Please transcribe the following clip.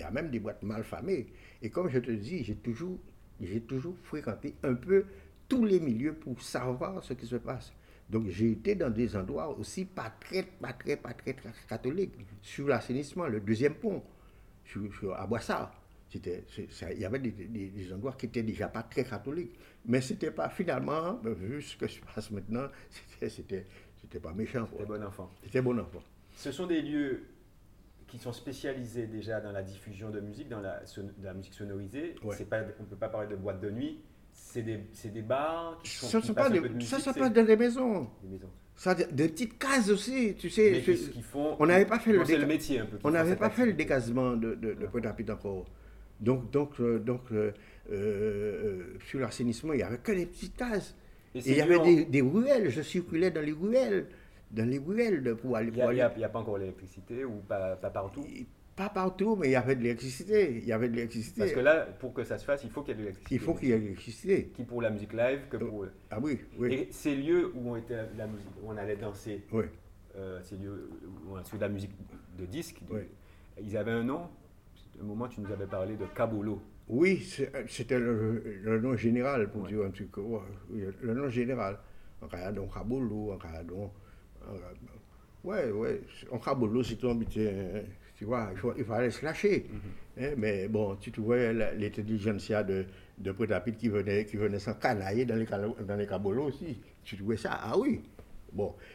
y a même des boîtes mal famées. Et comme je te dis, j'ai toujours fréquenté un peu tous les milieux pour savoir ce qui se passe. Donc j'ai été dans des endroits aussi pas très catholiques. Sur l'assainissement, le deuxième pont, à Boissard. Il y avait des endroits qui étaient déjà pas très catholiques. Mais c'était pas, finalement, vu ce que se passe maintenant, c'était pas méchant. C'était bon enfant. C'était bon enfant. Ce sont des lieux qui sont spécialisés déjà dans la diffusion de musique, dans de la musique sonorisée. Ouais. On ne peut pas parler de boîte de nuit. C'est des bars qui Ça qui se passent passe, un peu de musique. ça se passe dans des maisons. Des maisons. Ça, des petites cases aussi, tu sais. Mais qui font. On n'avait pas fait c'est le métier un peu. On n'avait pas fait le décasement de Pointe-à-Pitre encore. Donc sur l'assainissement, il n'y avait que des petites cases. Et il y avait des ruelles. Je circulais dans les ruelles pour aller. Il n'y a pas encore l'électricité ou pas partout. Pas partout, mais il y avait de l'électricité. Parce que là, pour que ça se fasse, il faut qu'il y ait de l'électricité. Il faut qu'il y ait de l'électricité. Qui pour la musique live, que pour. Ah oui. Et ces lieux où on allait danser, oui. Ces lieux où on a fait de la musique de disque, oui. Ils avaient un nom. À un moment, tu nous avais parlé de Cabolo. Oui, c'était le nom général, pour dire un truc. Le nom général. En Canada, on Cabolo, en Canada, en Cabolo, c'est ton métier. Tu vois, il fallait se lâcher. Mais bon, tu trouvais l'intelligentsia de Pointe-à-Pitre qui venait s'encanailler dans les cabolos aussi. Tu trouvais ça? Ah oui. Bon.